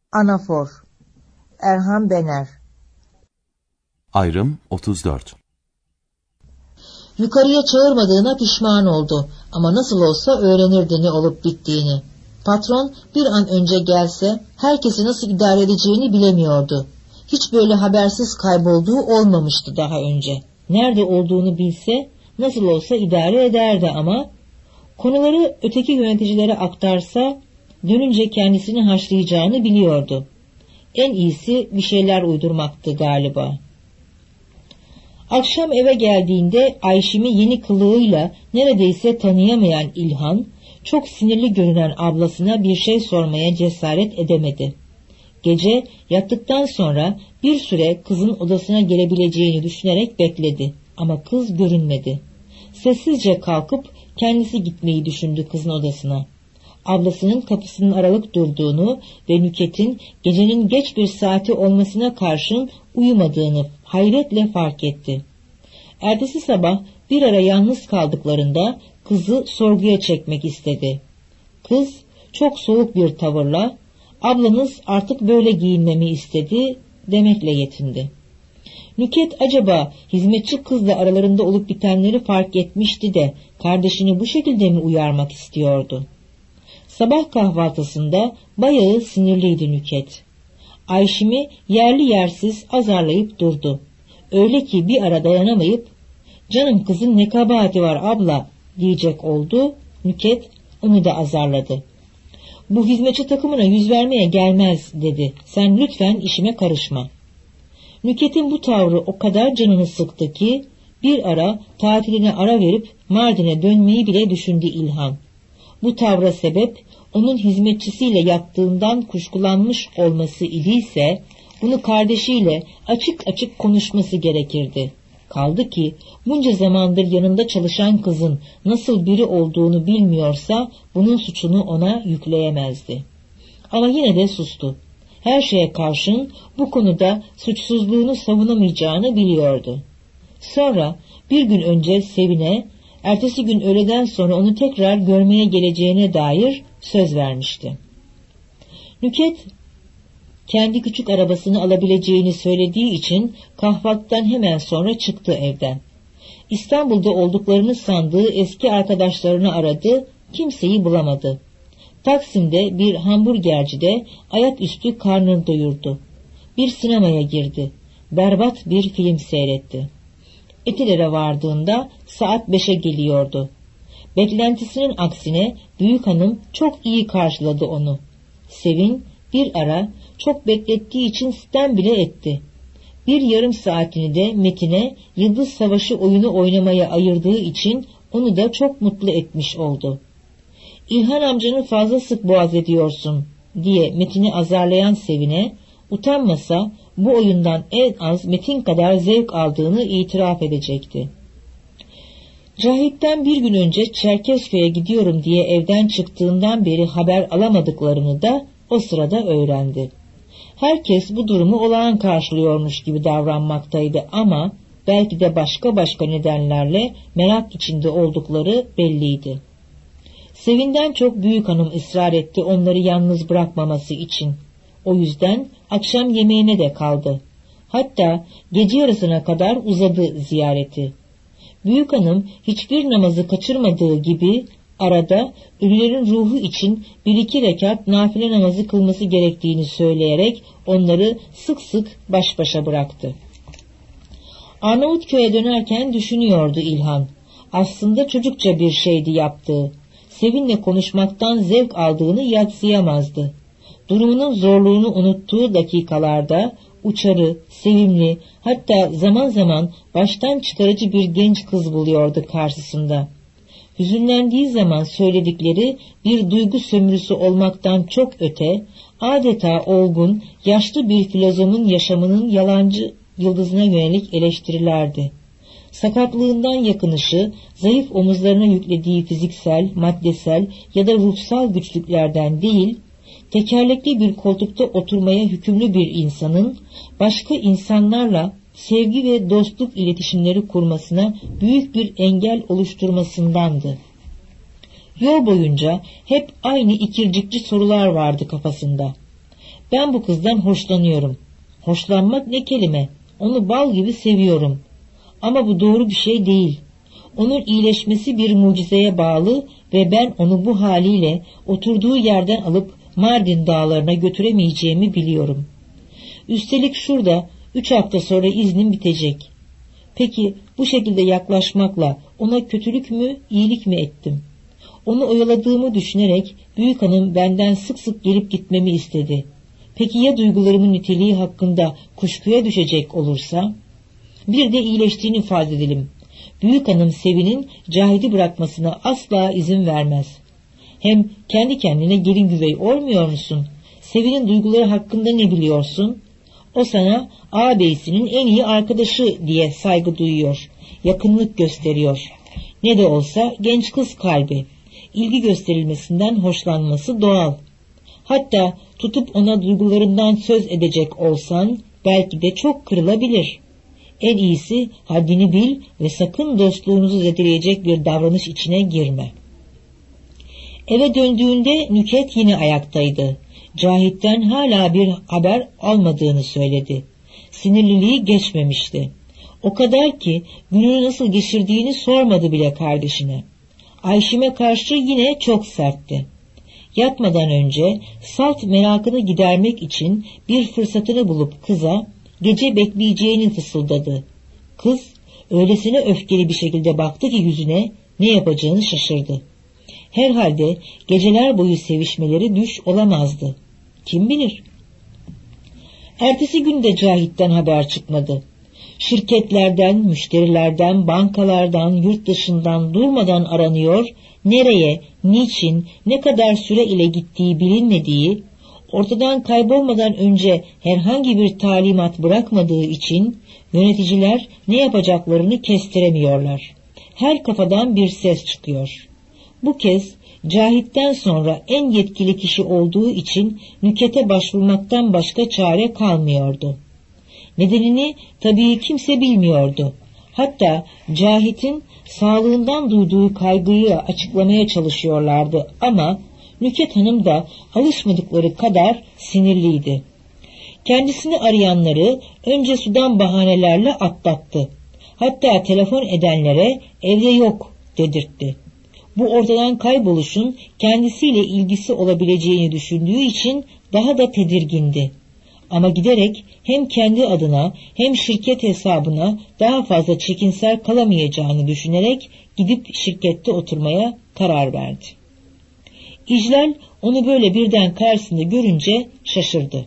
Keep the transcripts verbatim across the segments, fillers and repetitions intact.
Anafor Erhan Bener. Ayrım otuz dört. Yukarıya çağırmadığına pişman oldu ama nasıl olsa öğrenirdi ne olup bittiğini. Patron bir an önce gelse herkesi nasıl idare edeceğini bilemiyordu. Hiç böyle habersiz kaybolduğu olmamıştı daha önce. Nerede olduğunu bilse nasıl olsa idare ederdi ama konuları öteki yöneticilere aktarsa dönünce kendisini haşlayacağını biliyordu. En iyisi bir şeyler uydurmaktı galiba. Akşam eve geldiğinde Ayşim'i yeni kılığıyla neredeyse tanıyamayan İlhan, çok sinirli görünen ablasına bir şey sormaya cesaret edemedi. Gece yattıktan sonra bir süre kızın odasına gelebileceğini düşünerek bekledi ama kız görünmedi. Sessizce kalkıp kendisi gitmeyi düşündü kızın odasına. Ablasının kapısının aralık durduğunu ve Nüket'in gecenin geç bir saati olmasına karşın uyumadığını hayretle fark etti. Ertesi sabah bir ara yalnız kaldıklarında kızı sorguya çekmek istedi. Kız çok soğuk bir tavırla "Ablanız artık böyle giyinmemi istedi" demekle yetindi. Nüket acaba hizmetçi kızla aralarında olup bitenleri fark etmişti de kardeşini bu şekilde mi uyarmak istiyordu? Sabah kahvaltısında bayağı sinirliydi Nüket. Ayşim'i yerli yersiz azarlayıp durdu. Öyle ki bir ara dayanamayıp "Canım kızın ne kabahati var abla" diyecek oldu. Nüket onu da azarladı. "Bu hizmetçi takımına yüz vermeye gelmez" dedi. "Sen lütfen işime karışma." Nüket'in bu tavrı o kadar canını sıktı ki bir ara tatiline ara verip Mardin'e dönmeyi bile düşündü İlhan. Bu tavra sebep onun hizmetçisiyle yattığından kuşkulanmış olması idiyse bunu kardeşiyle açık açık konuşması gerekirdi. Kaldı ki bunca zamandır yanında çalışan kızın nasıl biri olduğunu bilmiyorsa bunun suçunu ona yükleyemezdi. Ama yine de sustu. Her şeye karşın bu konuda suçsuzluğunu savunamayacağını biliyordu. Sonra bir gün önce Sevin'e ertesi gün öğleden sonra onu tekrar görmeye geleceğine dair söz vermişti. Nüket kendi küçük arabasını alabileceğini söylediği için kahvaltıdan hemen sonra çıktı evden. İstanbul'da olduklarını sandığı eski arkadaşlarını aradı, kimseyi bulamadı. Taksim'de bir hamburgercide ayaküstü karnını doyurdu. Bir sinemaya girdi. Berbat bir film seyretti. Etiler'e vardığında saat beşe geliyordu. Beklentisinin aksine büyük hanım çok iyi karşıladı onu. Sevin bir ara çok beklettiği için sitem bile etti. Bir yarım saatini de Metin'e Yıldız Savaşı oyunu oynamaya ayırdığı için onu da çok mutlu etmiş oldu. "İlhan amcanı fazla sık boğaz ediyorsun" diye Metin'i azarlayan Sevin'e utanmasa bu oyundan en az Metin kadar zevk aldığını itiraf edecekti. Cahit'ten bir gün önce Çerkezköy'e gidiyorum diye evden çıktığından beri haber alamadıklarını da o sırada öğrendi. Herkes bu durumu olağan karşılıyormuş gibi davranmaktaydı ama belki de başka başka nedenlerle merak içinde oldukları belliydi. Sevin'den çok büyük hanım ısrar etti onları yalnız bırakmaması için. O yüzden akşam yemeğine de kaldı. Hatta gece yarısına kadar uzadı ziyareti. Büyük hanım hiçbir namazı kaçırmadığı gibi arada ölülerin ruhu için bir iki rekat nafile namazı kılması gerektiğini söyleyerek onları sık sık baş başa bıraktı. Arnavutköy'e dönerken düşünüyordu İlhan. Aslında çocukça bir şeydi yaptığı. Sevin'le konuşmaktan zevk aldığını yadsıyamazdı. Durumunun zorluğunu unuttuğu dakikalarda uçarı, sevimli, hatta zaman zaman baştan çıkarıcı bir genç kız buluyordu karşısında. Hüzünlendiği zaman söyledikleri bir duygu sömürüsü olmaktan çok öte, adeta olgun, yaşlı bir filozofun yaşamının yalancı yıldızına yönelik eleştirilerdi. Sakatlığından yakınışı, zayıf omuzlarına yüklediği fiziksel, maddesel ya da ruhsal güçlüklerden değil, tekerlekli bir koltukta oturmaya hükümlü bir insanın başka insanlarla sevgi ve dostluk iletişimleri kurmasına büyük bir engel oluşturmasındandı. Yol boyunca hep aynı ikircikli sorular vardı kafasında. Ben bu kızdan hoşlanıyorum. Hoşlanmak ne kelime? Onu bal gibi seviyorum. Ama bu doğru bir şey değil. Onun iyileşmesi bir mucizeye bağlı ve ben onu bu haliyle oturduğu yerden alıp Mardin dağlarına götüremeyeceğimi biliyorum. Üstelik şurada üç hafta sonra iznim bitecek. Peki bu şekilde yaklaşmakla ona kötülük mü, iyilik mi ettim? Onu oyaladığımı düşünerek büyük hanım benden sık sık gelip gitmemi istedi. Peki ya duygularımın niteliği hakkında kuşkuya düşecek olursa? Bir de iyileştiğini farz edelim. Büyük hanım Sevin'in Cahit'i bırakmasına asla izin vermez. Hem kendi kendine gelin güvey olmuyor musun? Sevin'in duyguları hakkında ne biliyorsun? O sana ağabeyisinin en iyi arkadaşı diye saygı duyuyor, yakınlık gösteriyor. Ne de olsa genç kız kalbi, ilgi gösterilmesinden hoşlanması doğal. Hatta tutup ona duygularından söz edecek olsan belki de çok kırılabilir. En iyisi haddini bil ve sakın dostluğunuzu zedeleyecek bir davranış içine girme. Eve döndüğünde Nüket yine ayaktaydı. Cahit'ten hala bir haber almadığını söyledi. Sinirliliği geçmemişti. O kadar ki gününü nasıl geçirdiğini sormadı bile kardeşine. Ayşim'e karşı yine çok sertti. Yatmadan önce salt merakını gidermek için bir fırsatını bulup kıza gece bekleyeceğini fısıldadı. Kız öylesine öfkeli bir şekilde baktı ki yüzüne, ne yapacağını şaşırdı. Herhalde geceler boyu sevişmeleri düş olamazdı. Kim bilir? Ertesi günde Cahit'ten haber çıkmadı. Şirketlerden, müşterilerden, bankalardan, yurt dışından durmadan aranıyor, nereye, niçin, ne kadar süre ile gittiği bilinmediği, ortadan kaybolmadan önce herhangi bir talimat bırakmadığı için yöneticiler ne yapacaklarını kestiremiyorlar. Her kafadan bir ses çıkıyor. Bu kez Cahit'ten sonra en yetkili kişi olduğu için Nüket'e başvurmaktan başka çare kalmıyordu. Nedenini tabii kimse bilmiyordu. Hatta Cahit'in sağlığından duyduğu kaygıyı açıklamaya çalışıyorlardı ama Nüket Hanım da alışmadıkları kadar sinirliydi. Kendisini arayanları önce sudan bahanelerle atlattı. Hatta telefon edenlere evde yok dedirtti. Bu ortadan kayboluşun kendisiyle ilgisi olabileceğini düşündüğü için daha da tedirgindi. Ama giderek hem kendi adına hem şirket hesabına daha fazla çekinsel kalamayacağını düşünerek gidip şirkette oturmaya karar verdi. İclal onu böyle birden karşısında görünce şaşırdı.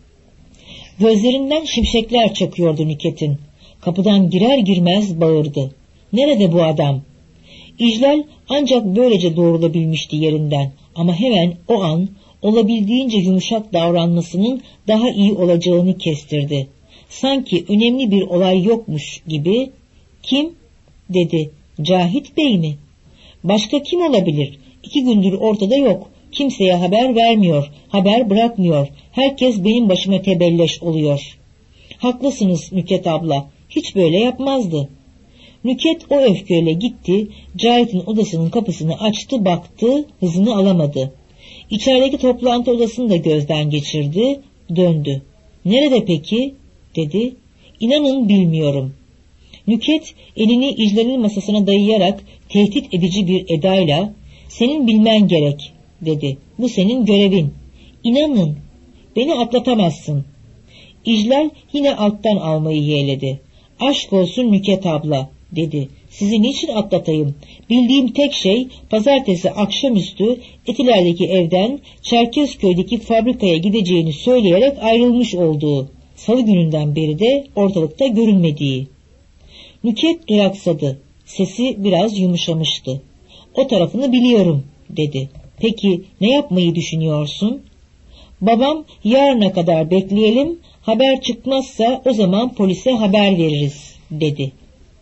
Gözlerinden şimşekler çakıyordu Nüket'in. Kapıdan girer girmez bağırdı. Nerede bu adam? İclal ancak böylece doğrulabilmişti yerinden ama hemen o an olabildiğince yumuşak davranmasının daha iyi olacağını kestirdi. Sanki önemli bir olay yokmuş gibi. Kim? Dedi. Cahit Bey mi? Başka kim olabilir? İki gündür ortada yok. Kimseye haber vermiyor, haber bırakmıyor. Herkes benim başıma tebelleş oluyor. Haklısınız Nüket abla, hiç böyle yapmazdı. Nüket o öfkeyle gitti, Cahit'in odasının kapısını açtı, baktı, hızını alamadı. İçerideki toplantı odasını da gözden geçirdi, döndü. Nerede peki? Dedi. İnanın bilmiyorum. Nüket elini İclal'in masasına dayayarak tehdit edici bir edayla, senin bilmen gerek, dedi. Bu senin görevin. İnanın, beni atlatamazsın. İclal yine alttan almayı yeğledi. Aşk olsun Nüket abla, dedi. Sizi niçin atlatayım? Bildiğim tek şey pazartesi akşamüstü Etiler'deki evden Çerkezköy'deki fabrikaya gideceğini söyleyerek ayrılmış olduğu, salı gününden beri de ortalıkta görünmediği. Nüket duraksadı. Sesi biraz yumuşamıştı. O tarafını biliyorum, dedi. Peki ne yapmayı düşünüyorsun? Babam yarına kadar bekleyelim, haber çıkmazsa o zaman polise haber veririz, dedi.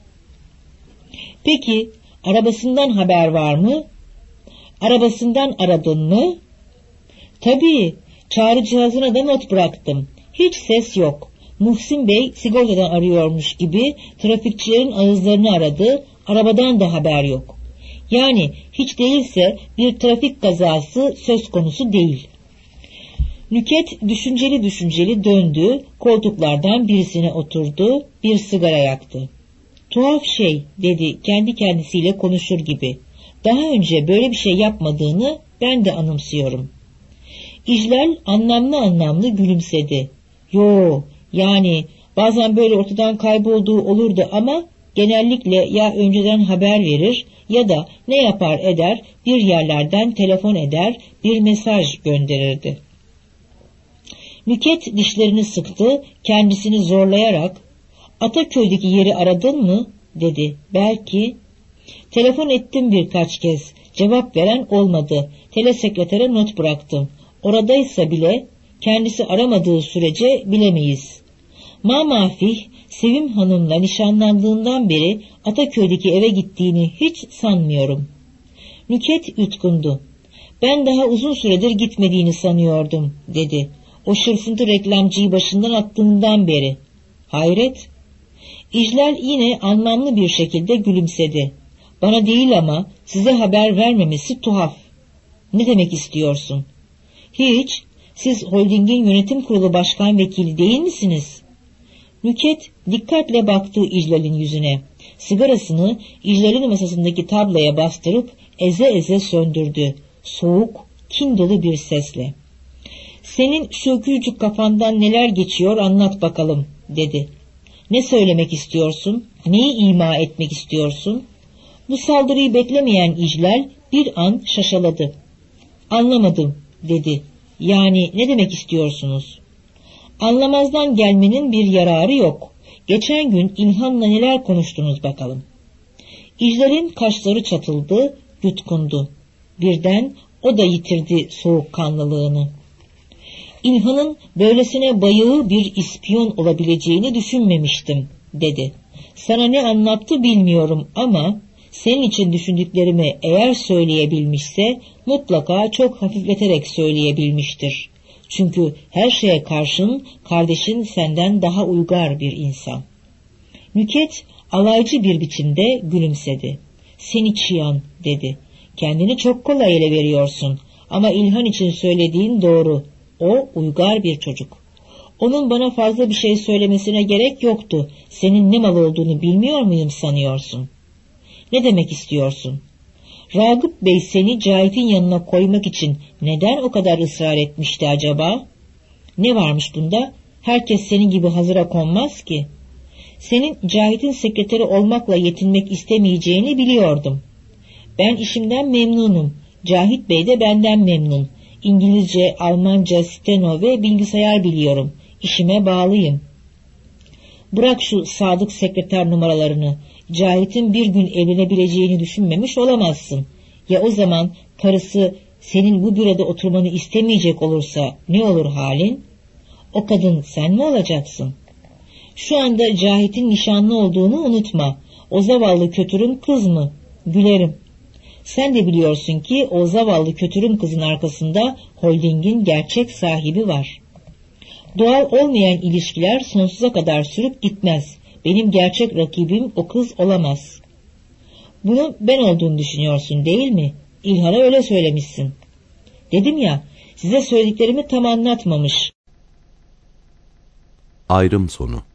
Peki arabasından haber var mı? Arabasından aradın mı? Tabii, çağrı cihazına da not bıraktım. Hiç ses yok. Muhsin Bey sigortadan arıyormuş gibi trafikçilerin ağızlarını aradı, arabadan da haber yok. Yani hiç değilse bir trafik kazası söz konusu değil. Nüket düşünceli düşünceli döndü, koltuklardan birisine oturdu, bir sigara yaktı. Tuhaf şey, dedi kendi kendisiyle konuşur gibi. Daha önce böyle bir şey yapmadığını ben de anımsıyorum. İclal anlamlı anlamlı gülümsedi. Yo, yani bazen böyle ortadan kaybolduğu olurdu ama genellikle ya önceden haber verir ya da ne yapar eder bir yerlerden telefon eder, bir mesaj gönderirdi. Nüket dişlerini sıktı, kendisini zorlayarak Ataköy'deki yeri aradın mı dedi. Belki. Telefon ettim birkaç kez, cevap veren olmadı. Telesekretere not bıraktım. Oradaysa bile kendisi aramadığı sürece bilemeyiz. Mamafih Sevim Hanım'la nişanlandığından beri Ataköy'deki eve gittiğini hiç sanmıyorum. Nüket yutkundu. Ben daha uzun süredir gitmediğini sanıyordum dedi. O şırfıntı reklamcıyı başından attığından beri. Hayret. İclal yine anlamlı bir şekilde gülümsedi. Bana değil ama size haber vermemesi tuhaf. Ne demek istiyorsun? Hiç. Siz holdingin yönetim kurulu başkan vekili değil misiniz? Nüket dikkatle baktı İclal'in yüzüne. Sigarasını İclal'in masasındaki tabloya bastırıp eze eze söndürdü. Soğuk, kin dolu bir sesle. Senin şu küçük kafandan neler geçiyor anlat bakalım dedi. Ne söylemek istiyorsun? Neyi ima etmek istiyorsun? Bu saldırıyı beklemeyen İclal bir an şaşaladı. Anlamadım dedi. Yani ne demek istiyorsunuz? Anlamazdan gelmenin bir yararı yok. Geçen gün İlhan'la neler konuştunuz bakalım. İclal'in kaşları çatıldı, yutkundu. Birden o da yitirdi soğukkanlılığını. İlhan'ın böylesine bayığı bir ispiyon olabileceğini düşünmemiştim dedi. Sana ne anlattı bilmiyorum ama senin için düşündüklerimi eğer söyleyebilmişse mutlaka çok hafifleterek söyleyebilmiştir. Çünkü her şeye karşın kardeşin senden daha uygar bir insan. Nüket alaycı bir biçimde gülümsedi. Seni çıyan dedi. Kendini çok kolay ele veriyorsun ama İlhan için söylediğin doğru. O uygar bir çocuk. Onun bana fazla bir şey söylemesine gerek yoktu. Senin ne mal olduğunu bilmiyor muyum sanıyorsun? Ne demek istiyorsun? Ragıp Bey seni Cahit'in yanına koymak için neden o kadar ısrar etmişti acaba? Ne varmış bunda? Herkes senin gibi hazıra konmaz ki. Senin Cahit'in sekreteri olmakla yetinmek istemeyeceğini biliyordum. Ben işimden memnunum. Cahit Bey de benden memnun. İngilizce, Almanca, steno ve bilgisayar biliyorum. İşime bağlıyım. Bırak şu sadık sekreter numaralarını. Cahit'in bir gün evlenebileceğini düşünmemiş olamazsın. Ya o zaman karısı senin bu büroda oturmanı istemeyecek olursa ne olur halin? O kadın sen mi olacaksın? Şu anda Cahit'in nişanlı olduğunu unutma. O zavallı kötürüm kız mı? Gülerim. Sen de biliyorsun ki o zavallı kötürüm kızın arkasında holdingin gerçek sahibi var. Doğal olmayan ilişkiler sonsuza kadar sürüp gitmez. Benim gerçek rakibim o kız olamaz. Bunu ben olduğunu düşünüyorsun değil mi? İlhan'a öyle söylemişsin. Dedim ya, size söylediklerimi tam anlatmamış. Ayrım sonu.